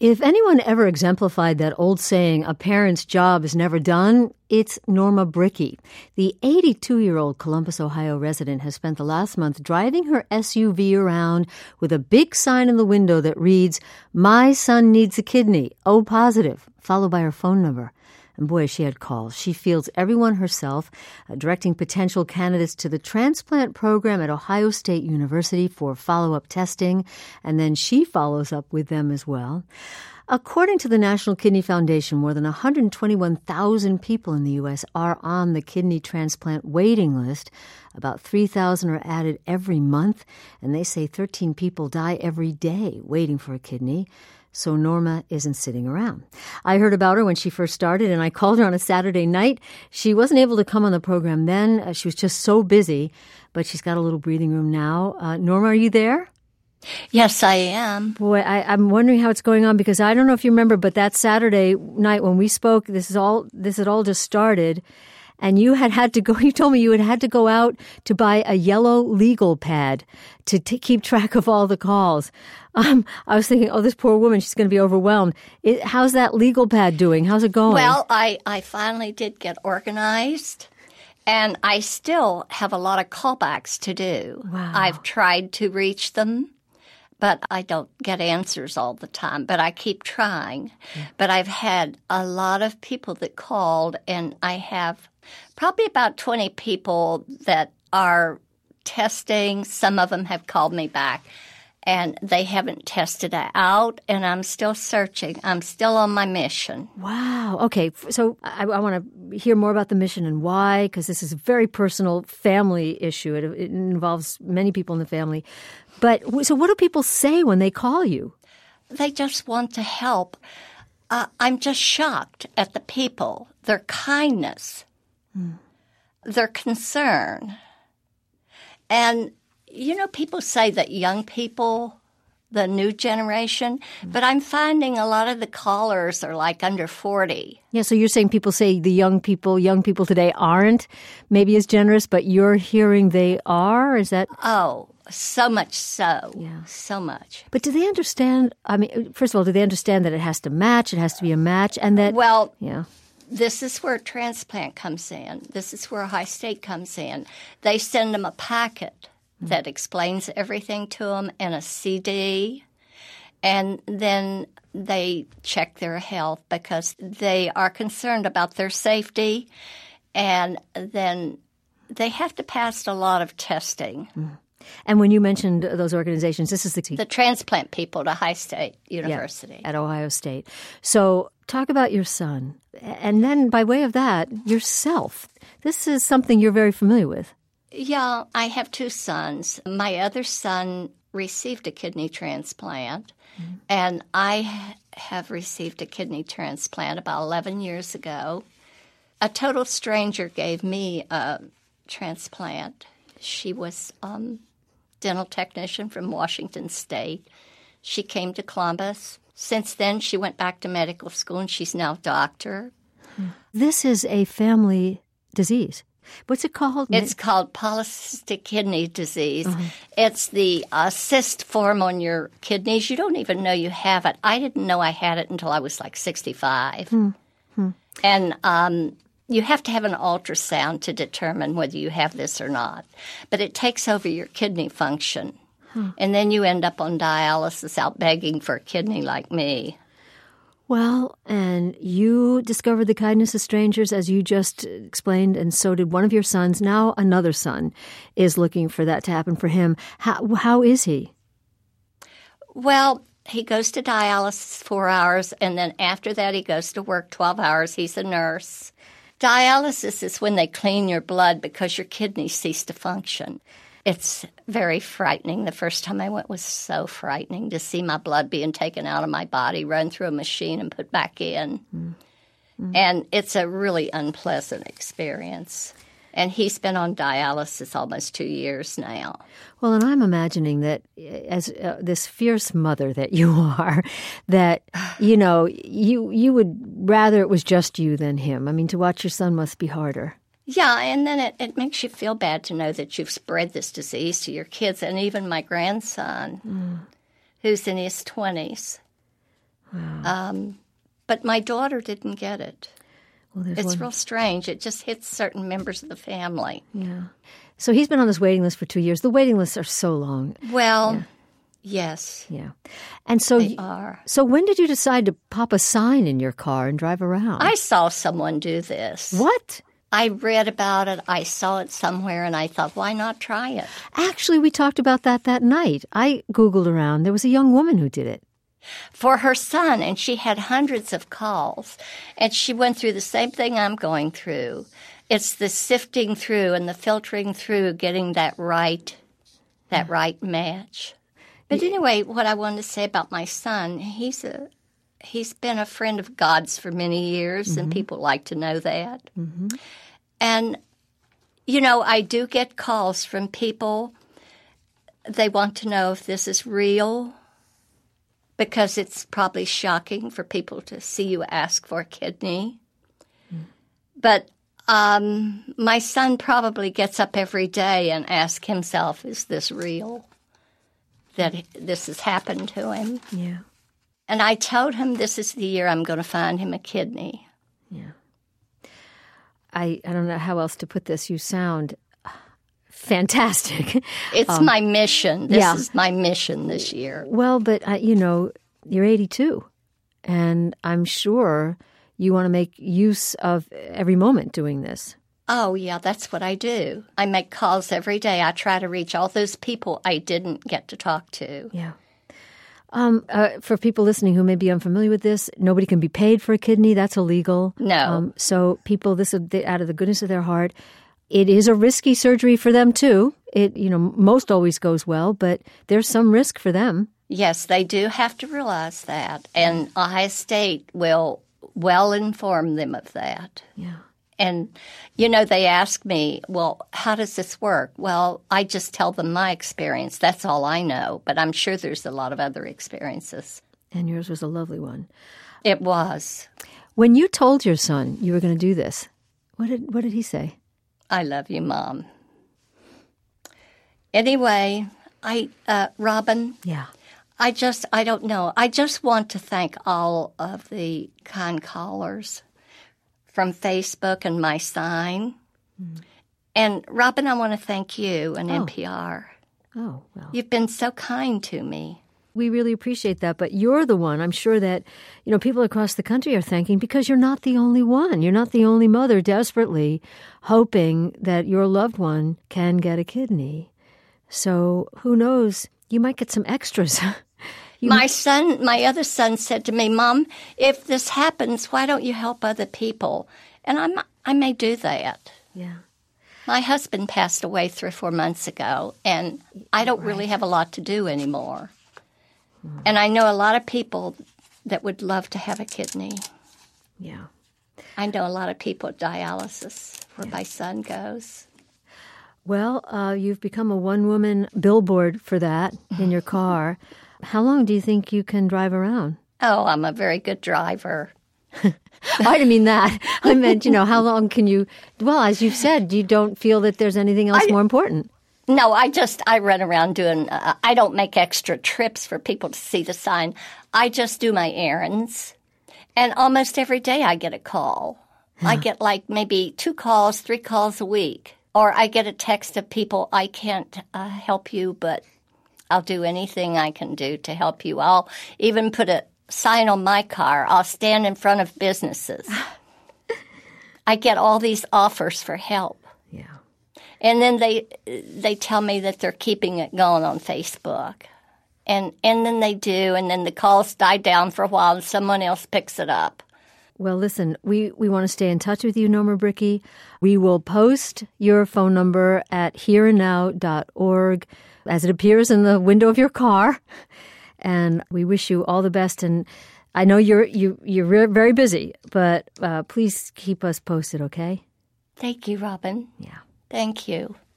If anyone ever exemplified that old saying, a parent's job is never done, it's Norma Brickey. The 82-year-old Columbus, Ohio resident has spent the last month driving her SUV around with a big sign in the window that reads, "My son needs a kidney, O positive," followed by her phone number. And boy, she had calls. She fields everyone herself, directing potential candidates to the transplant program at Ohio State University for follow-up testing, and then she follows up with them as well. According to the National Kidney Foundation, more than 121,000 people in the U.S. are on the kidney transplant waiting list. About 3,000 are added every month, and they say 13 people die every day waiting for a kidney. So Norma isn't sitting around. I heard about her when she first started, and I called her on a Saturday night. She wasn't able to come on the program then. She was just so busy, but she's got a little breathing room now. Norma, are you there? Yes, I am. Boy, I'm wondering how it's going on, because I don't know if you remember, but that Saturday night when we spoke, this had all just started. And you had to go, you told me you had to go out to buy a yellow legal pad to keep track of all the calls. I was thinking, oh, this poor woman, she's going to be overwhelmed. How's that legal pad doing? How's it going? Well, I finally did get organized, and I still have a lot of callbacks to do. Wow. I've tried to reach them, but I don't get answers all the time. But I keep trying. Yeah. But I've had a lot of people that called, and I have probably about 20 people that are testing. Some of them have called me back, and they haven't tested it out, and I'm still searching. I'm still on my mission. Wow. Okay. So I want to hear more about the mission and why, because this is a very personal family issue. It involves many people in the family. But so what do people say when they call you? They just want to help. I'm just shocked at the people, their kindness, their concern. And, you know, people say that young people, the new generation, but I'm finding a lot of the callers are like under 40. Yeah, so you're saying people say the young people today aren't maybe as generous, but you're hearing they are? Is that? Oh, so much so. Yeah. So much. But do they understand? I mean, first of all, do they understand that it has to match? It has to be a match, and that. Well, yeah. This is where transplant comes in. This is where Ohio State comes in. They send them a packet that explains everything to them in a CD, and then they check their health because they are concerned about their safety, and then they have to pass a lot of testing. And when you mentioned those organizations, this is the transplant people at Ohio State University. Yeah, at Ohio State. So talk about your son. And then by way of that, yourself. This is something you're very familiar with. Yeah, I have two sons. My other son received a kidney transplant, and I have received a kidney transplant about 11 years ago. A total stranger gave me a transplant. She was dental technician from Washington State. She came to Columbus. Since then, she went back to medical school, and she's now a doctor. This is a family disease. What's it called? It's called polycystic kidney disease. It's the cyst form on your kidneys. You don't even know you have it. I didn't know I had it until I was like 65. And you have to have an ultrasound to determine whether you have this or not. But it takes over your kidney function. And then you end up on dialysis out begging for a kidney like me. Well, and you discovered the kindness of strangers, as you just explained, and so did one of your sons. Now another son is looking for that to happen for him. How is he? Well, he goes to dialysis 4 hours, and then after that he goes to work 12 hours. He's a nurse. Dialysis is when they clean your blood because your kidneys cease to function. It's very frightening. The first time I went was so frightening to see my blood being taken out of my body, run through a machine and put back in. And it's a really unpleasant experience. And he's been on dialysis almost 2 years now. Well, and I'm imagining that as this fierce mother that you are, that, you know, you would rather it was just you than him. I mean, to watch your son must be harder. Yeah, and then it makes you feel bad to know that you've spread this disease to your kids, and even my grandson, who's in his 20s. But my daughter didn't get it. Well, It's real strange. It just hits certain members of the family. Yeah. So he's been on this waiting list for 2 years. The waiting lists are so long. Well, yes, Yeah. And so they are. So when did you decide to pop a sign in your car and drive around? I saw someone do this. What? I read about it. I saw it somewhere, and I thought, why not try it? Actually, we talked about that night. I Googled around. There was a young woman who did it. For her son, and she had hundreds of calls, and she went through the same thing I'm going through. It's the sifting through and the filtering through, getting that right match. But anyway, what I wanted to say about my son, he's been a friend of God's for many years, and people like to know that. Mm-hmm. And, I do get calls from people. They want to know if this is real, because it's probably shocking for people to see you ask for a kidney. But my son probably gets up every day and asks himself, is this real? That this has happened to him. Yeah. And I told him this is the year I'm going to find him a kidney. Yeah. I don't know how else to put this. You sound fantastic. It's my mission. This is my mission this year. Well, but, you're 82, and I'm sure you want to make use of every moment doing this. Oh, yeah, that's what I do. I make calls every day. I try to reach all those people I didn't get to talk to. Yeah. For people listening who may be unfamiliar with this, nobody can be paid for a kidney. That's illegal. No. So people, this is out of the goodness of their heart. It is a risky surgery for them, too. It, most always goes well, but there's some risk for them. Yes, they do have to realize that. And Ohio State will well inform them of that. Yeah. And, they ask me, well, how does this work? Well, I just tell them my experience. That's all I know. But I'm sure there's a lot of other experiences. And yours was a lovely one. It was. When you told your son you were going to do this, what did he say? I love you, Mom. Anyway, Robin. Yeah. I don't know. I just want to thank all of the kind callers from Facebook and my sign. And, Robin, I want to thank you and NPR. Oh, well. You've been so kind to me. We really appreciate that. But you're the one, I'm sure that, people across the country are thanking, because you're not the only one. You're not the only mother desperately hoping that your loved one can get a kidney. So who knows? You might get some extras. My other son said to me, Mom, if this happens, why don't you help other people? And I may do that. Yeah. My husband passed away 3 or 4 months ago, and I don't really have a lot to do anymore. And I know a lot of people that would love to have a kidney. Yeah. I know a lot of people at dialysis where my son goes. Well, you've become a one-woman billboard for that in your car. How long do you think you can drive around? Oh, I'm a very good driver. I didn't mean that. I meant, how long can you... Well, as you've said, you don't feel that there's anything else more important. No, I run around doing... I don't make extra trips for people to see the sign. I just do my errands. And almost every day I get a call. I get maybe 2 calls, 3 calls a week. Or I get a text of people, I can't help you, but I'll do anything I can do to help you. I'll even put a sign on my car. I'll stand in front of businesses. I get all these offers for help. Yeah. And then they tell me that they're keeping it going on Facebook. And then they do, and then the calls die down for a while and someone else picks it up. Well, listen, we want to stay in touch with you, Noma Brickey. We will post your phone number at hereandnow.org as it appears in the window of your car. And we wish you all the best. And I know you're very busy, but please keep us posted, okay? Thank you, Robin. Yeah. Thank you.